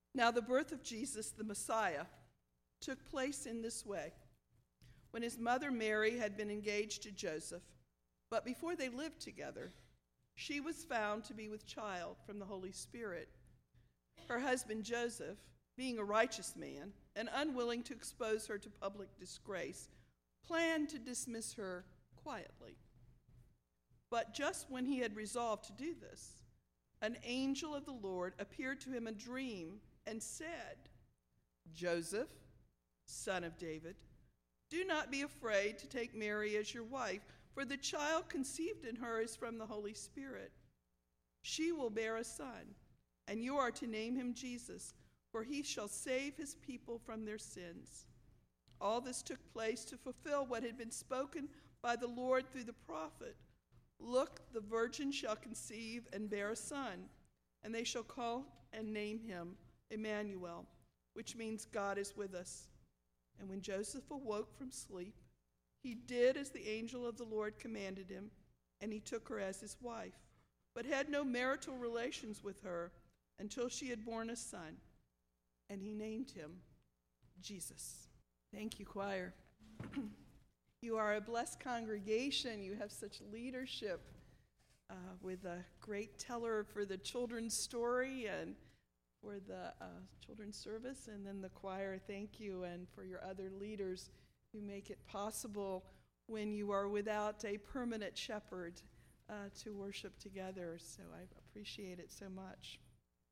Now the birth of Jesus, the Messiah, took place in this way. When his mother Mary had been engaged to Joseph, but before they lived together, she was found to be with child from the Holy Spirit. Her husband Joseph, being a righteous man and unwilling to expose her to public disgrace, planned to dismiss her quietly. But just when he had resolved to do this, an angel of the Lord appeared to him in a dream and said, "Joseph, son of David, do not be afraid to take Mary as your wife, for the child conceived in her is from the Holy Spirit. She will bear a son, and you are to name him Jesus, for he shall save his people from their sins." All this took place to fulfill what had been spoken by the Lord through the prophet. "Look, the virgin shall conceive and bear a son, and they shall call and name him Emmanuel," which means God is with us. And when Joseph awoke from sleep, he did as the angel of the Lord commanded him, and he took her as his wife, but had no marital relations with her until she had borne a son, and he named him Jesus. Thank you, choir. You are a blessed congregation. You have such leadership with a great teller for the children's story and for the children's service, and then the choir. Thank you, and for your other leaders who make it possible when you are without a permanent shepherd to worship together. So I appreciate it so much.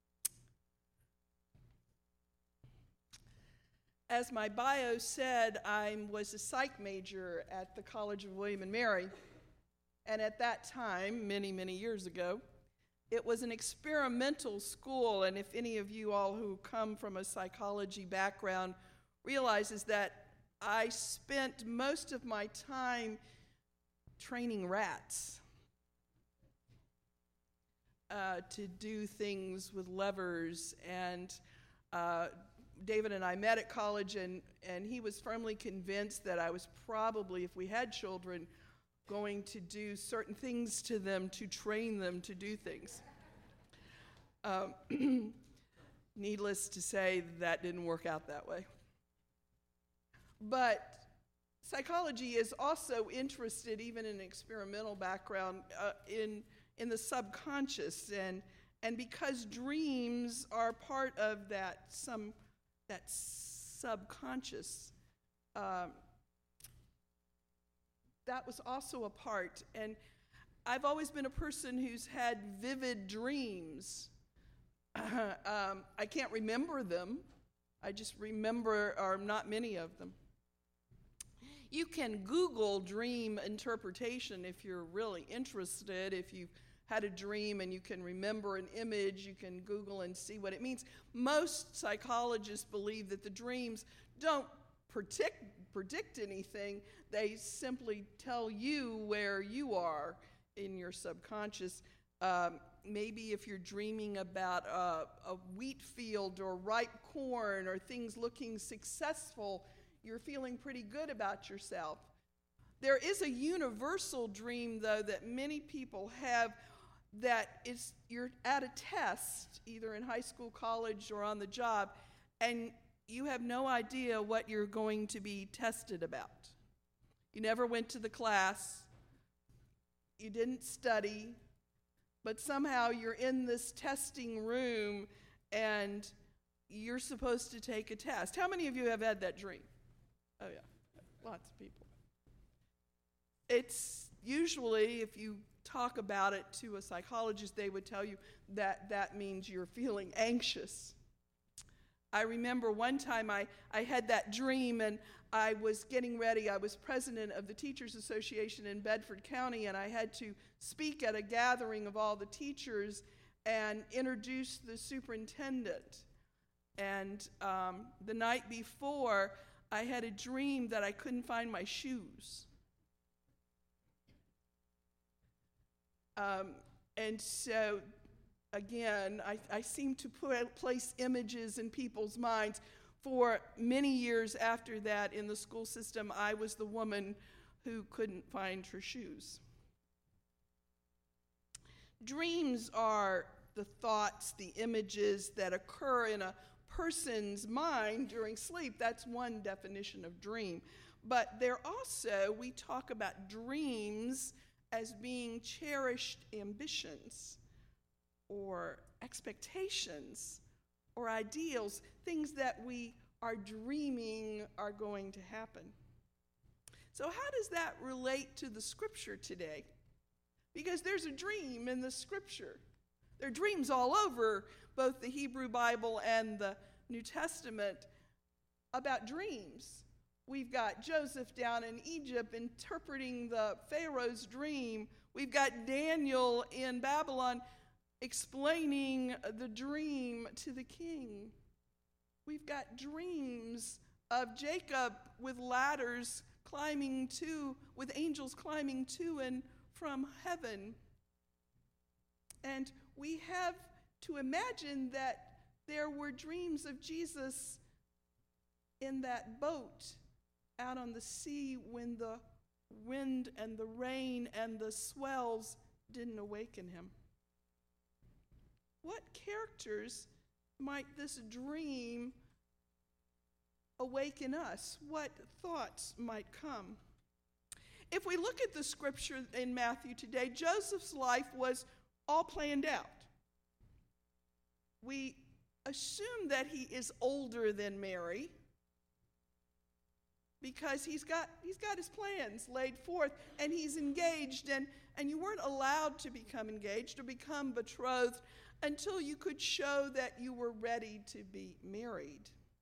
As my bio said, I was a psych major at the College of William and Mary, and at that time, many, many years ago, it was an experimental school, and if any of you all who come from a psychology background realizes that I spent most of my time training rats to do things with levers, and David and I met at college, and he was firmly convinced that I was probably, if we had children, going to do certain things to them to train them to do things. Needless to say, that didn't work out that way. But psychology is also interested, even in an experimental background, in the subconscious, and because dreams are part of that subconscious, that was also a part. And I've always been a person who's had vivid dreams. I can't remember them. I just remember not many of them. You can Google dream interpretation if you're really interested. If you've had a dream and you can remember an image, you can Google and see what it means. Most psychologists believe that the dreams don't predict anything. They simply tell you where you are in your subconscious. Maybe if you're dreaming about a wheat field or ripe corn or things looking successful, you're feeling pretty good about yourself. There is a universal dream, though, that many people have, that is you're at a test, either in high school, college, or on the job, and you have no idea what you're going to be tested about. You never went to the class, you didn't study, but somehow you're in this testing room and you're supposed to take a test. How many of you have had that dream? Oh yeah, lots of people. It's usually, if you talk about it to a psychologist, they would tell you that that means you're feeling anxious. I remember one time I had that dream, and I was getting ready. I was president of the Teachers Association in Bedford County, and I had to speak at a gathering of all the teachers and introduce the superintendent. And the night before, I had a dream that I couldn't find my shoes. And so, again, I seem to place images in people's minds. For many years after that in the school system, I was the woman who couldn't find her shoes. Dreams are the thoughts, the images that occur in a person's mind during sleep. That's one definition of dream. But we talk about dreams as being cherished ambitions or expectations or ideals, things that we are dreaming are going to happen. So how does that relate to the scripture today? Because there's a dream in the scripture. There are dreams all over both the Hebrew Bible and the New Testament about dreams. We've got Joseph down in Egypt interpreting the Pharaoh's dream. We've got Daniel in Babylon explaining the dream to the king. We've got dreams of Jacob with ladders with angels climbing to and from heaven. And we have to imagine that there were dreams of Jesus in that boat out on the sea when the wind and the rain and the swells didn't awaken him. What characters might this dream awaken us? What thoughts might come? If we look at the scripture in Matthew today, Joseph's life was all planned out. We assume that he is older than Mary because he's got his plans laid forth, and he's engaged, and you weren't allowed to become engaged or become betrothed until you could show that you were ready to be married.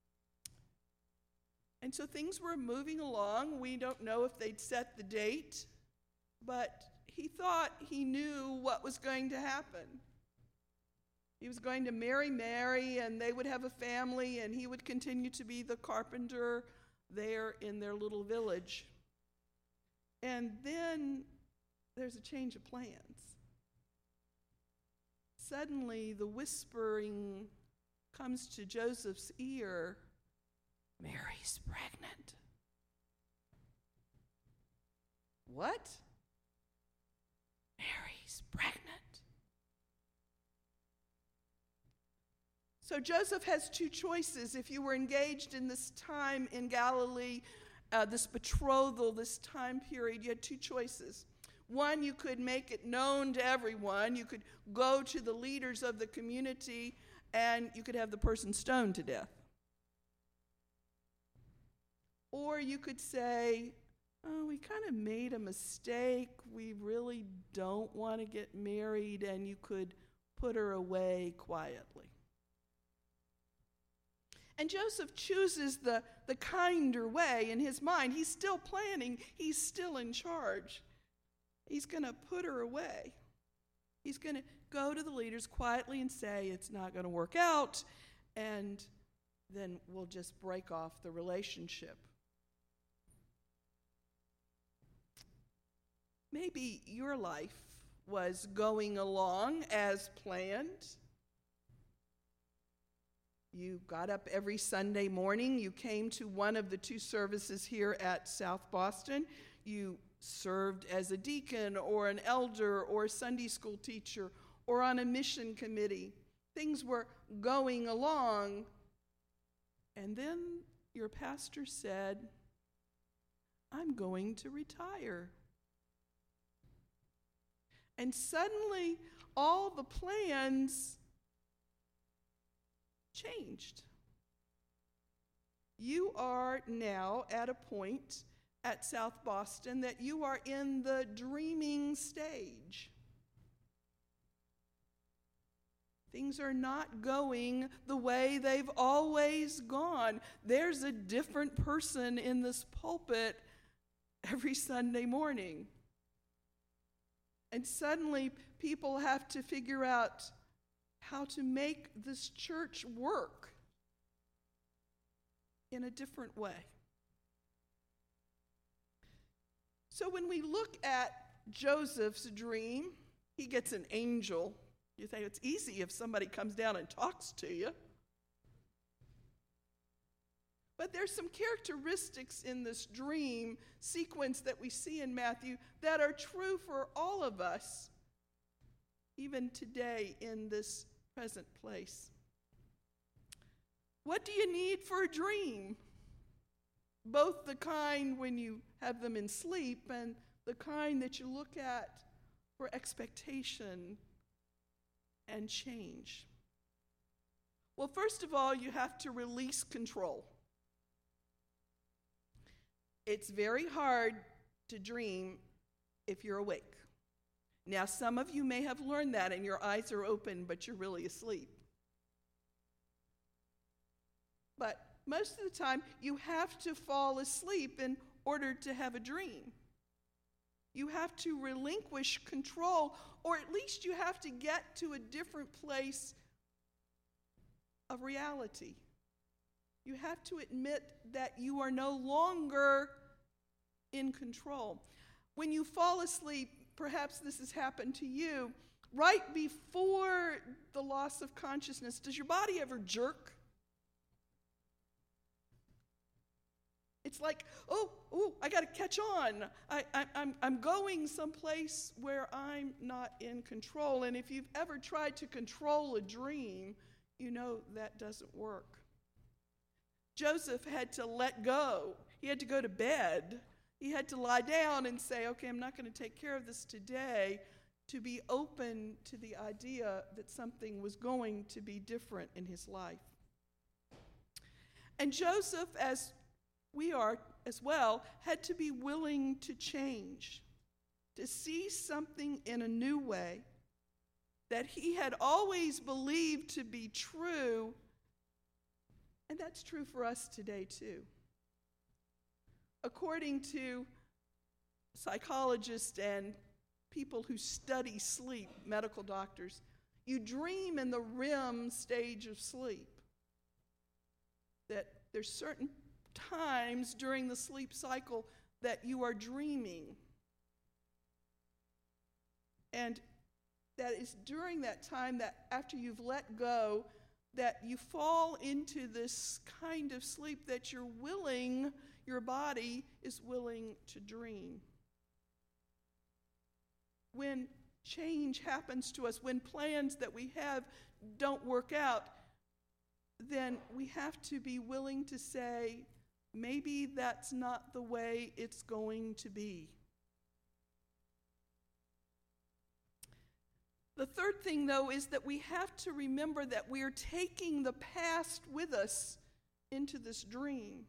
And so things were moving along. We don't know if they'd set the date, but he thought he knew what was going to happen. He was going to marry Mary, and they would have a family, and he would continue to be the carpenter there in their little village. And then there's a change of plans. Suddenly, the whispering comes to Joseph's ear, Mary's pregnant. What? Mary's pregnant. So Joseph has two choices. If you were engaged in this time in Galilee, this betrothal, this time period, you had two choices. One, you could make it known to everyone. You could go to the leaders of the community, and you could have the person stoned to death. Or you could say, oh, we kind of made a mistake. We really don't want to get married, and you could put her away quietly. And Joseph chooses the kinder way in his mind. He's still planning. He's still in charge. He's going to put her away. He's going to go to the leaders quietly and say, it's not going to work out, and then we'll just break off the relationship. Maybe your life was going along as planned. You got up every Sunday morning. You came to one of the two services here at South Boston. You served as a deacon or an elder or a Sunday school teacher or on a mission committee. Things were going along. And then your pastor said, I'm going to retire. And suddenly, all the plans changed. You are now at a point at South Boston that you are in the dreaming stage. Things are not going the way they've always gone. There's a different person in this pulpit every Sunday morning. And suddenly people have to figure out how to make this church work in a different way. So when we look at Joseph's dream, he gets an angel. You think it's easy if somebody comes down and talks to you. But there's some characteristics in this dream sequence that we see in Matthew that are true for all of us, even today in this present place. What do you need for a dream? Both the kind when you have them in sleep and the kind that you look at for expectation and change. Well, first of all, you have to release control. It's very hard to dream if you're awake. Now, some of you may have learned that and your eyes are open, but you're really asleep. But most of the time, you have to fall asleep in order to have a dream. You have to relinquish control, or at least you have to get to a different place of reality. You have to admit that you are no longer in control. When you fall asleep, perhaps this has happened to you, right before the loss of consciousness, does your body ever jerk? It's like, oh, I got to catch on. I'm going someplace where I'm not in control. And if you've ever tried to control a dream, you know that doesn't work. Joseph had to let go. He had to go to bed. He had to lie down and say, okay, I'm not going to take care of this today, to be open to the idea that something was going to be different in his life. And Joseph, as we are as well, had to be willing to change, to see something in a new way that he had always believed to be true, and that's true for us today too. According to psychologists and people who study sleep, medical doctors, you dream in the REM stage of sleep. That there's certain times during the sleep cycle that you are dreaming. And that is during that time that after you've let go, that you fall into this kind of sleep that your body is willing to dream. When change happens to us, when plans that we have don't work out, then we have to be willing to say, maybe that's not the way it's going to be. The third thing, though, is that we have to remember that we are taking the past with us into this dream.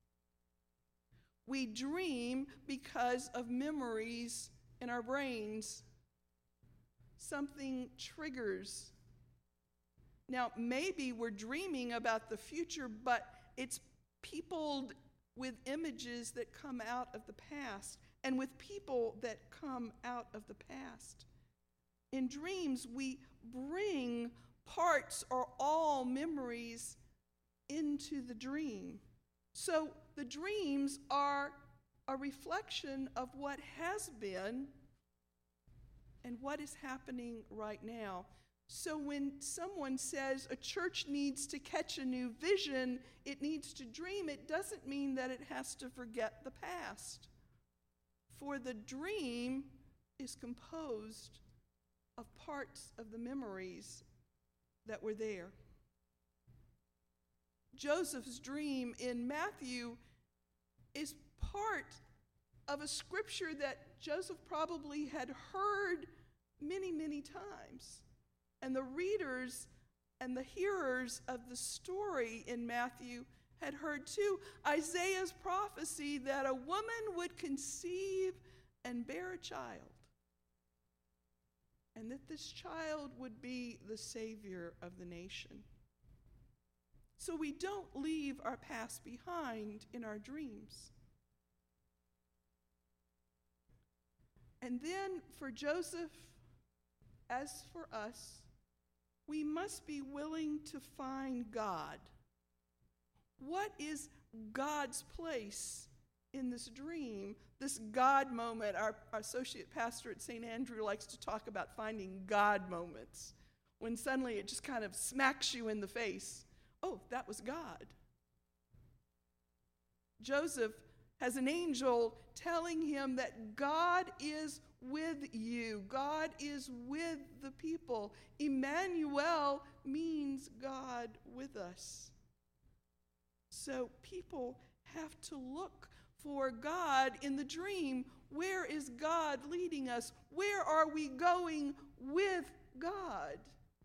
We dream because of memories in our brains. Something triggers. Now, maybe we're dreaming about the future, but it's peopled with images that come out of the past and with people that come out of the past. In dreams, we bring parts or all memories into the dream. So the dreams are a reflection of what has been and what is happening right now. So when someone says a church needs to catch a new vision, it needs to dream, it doesn't mean that it has to forget the past. For the dream is composed of parts of the memories that were there. Joseph's dream in Matthew is part of a scripture that Joseph probably had heard many, many times. And the readers and the hearers of the story in Matthew had heard too Isaiah's prophecy that a woman would conceive and bear a child, and that this child would be the Savior of the nation. So we don't leave our past behind in our dreams. And then for Joseph, as for us, we must be willing to find God. What is God's place in this dream, this God moment? Our associate pastor at St. Andrew likes to talk about finding God moments, when suddenly it just kind of smacks you in the face. Oh, that was God. Joseph has an angel telling him that God is with you. God is with the people. Emmanuel means God with us. So people have to look for God in the dream. Where is God leading us? Where are we going with God?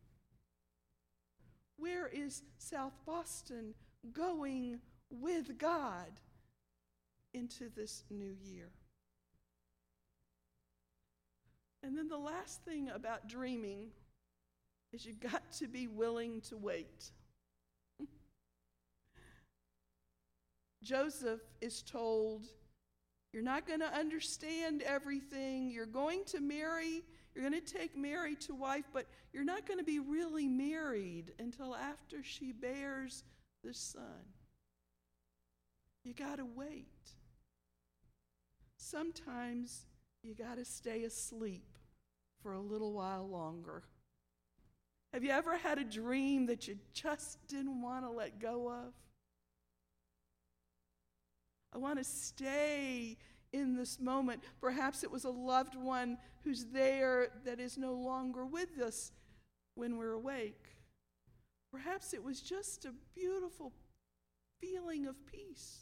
Where is South Boston going with God into this new year? And then the last thing about dreaming is you've got to be willing to wait. Joseph is told, you're not going to understand everything. You're going to marry. You're going to take Mary to wife, but you're not going to be really married until after she bears the son. You got to wait. Sometimes you got to stay asleep for a little while longer. Have you ever had a dream that you just didn't want to let go of? I want to stay in this moment. Perhaps it was a loved one who's there that is no longer with us when we're awake. Perhaps it was just a beautiful feeling of peace.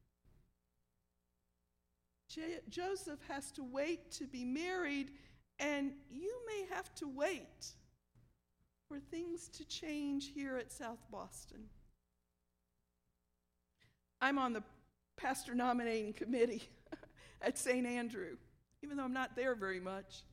Joseph has to wait to be married, and you may have to wait for things to change here at South Boston. I'm on the pastor nominating committee at St. Andrew, even though I'm not there very much.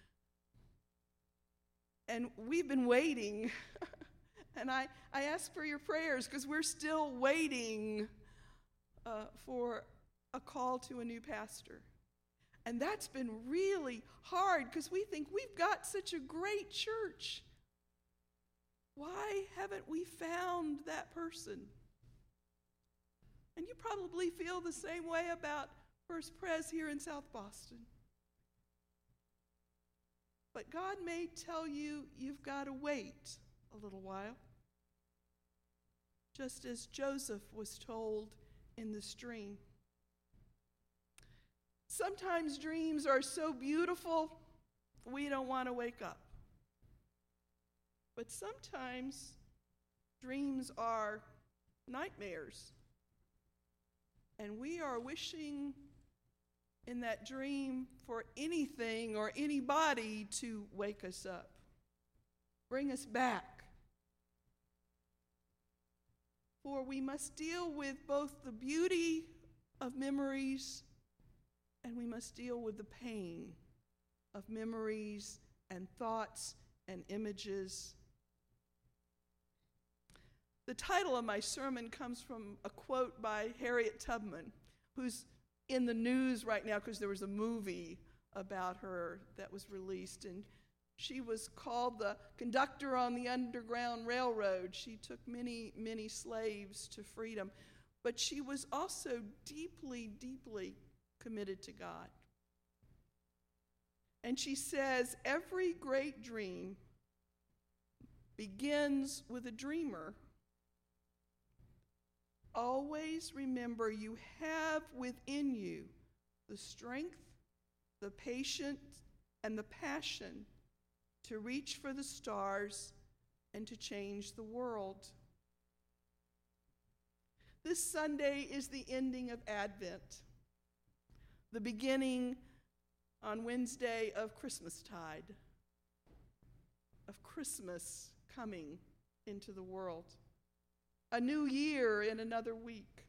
And we've been waiting. And I ask for your prayers because we're still waiting for a call to a new pastor. And that's been really hard because we think we've got such a great church. Why haven't we found that person? And you probably feel the same way about First Pres here in South Boston. But God may tell you you've got to wait a little while, just as Joseph was told in this dream. Sometimes dreams are so beautiful, we don't want to wake up. But sometimes dreams are nightmares. And we are wishing in that dream for anything or anybody to wake us up, bring us back. For we must deal with both the beauty of memories and we must deal with the pain of memories and thoughts and images. The title of my sermon comes from a quote by Harriet Tubman, who's in the news right now because there was a movie about her that was released, and she was called the conductor on the Underground Railroad. She took many, many slaves to freedom, but she was also deeply, deeply committed to God. And she says, every great dream begins with a dreamer. Always remember you have within you the strength, the patience, and the passion to reach for the stars and to change the world. This Sunday is the ending of Advent, the beginning on Wednesday of Christmastide, of Christmas coming into the world. A new year in another week.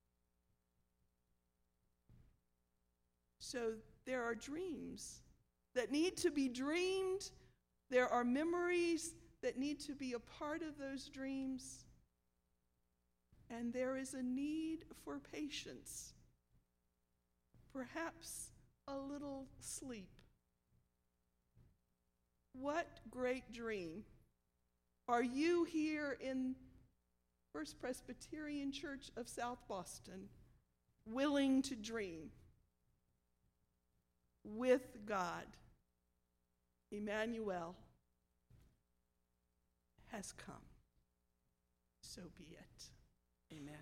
So there are dreams that need to be dreamed. There are memories that need to be a part of those dreams. And there is a need for patience. Perhaps a little sleep. What great dream are you here in First Presbyterian Church of South Boston willing to dream with God? Emmanuel has come. So be it. Amen.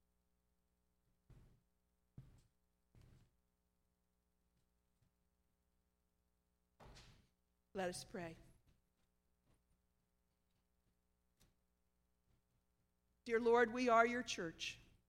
Let us pray. Dear Lord, we are your church.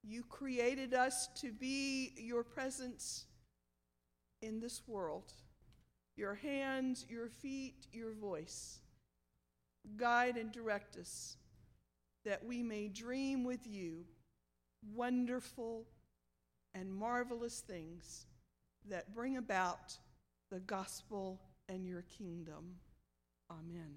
You created us to be your presence in this world. Your hands, your feet, your voice. Guide and direct us that we may dream with you wonderful and marvelous things that bring about the gospel and your kingdom. Amen.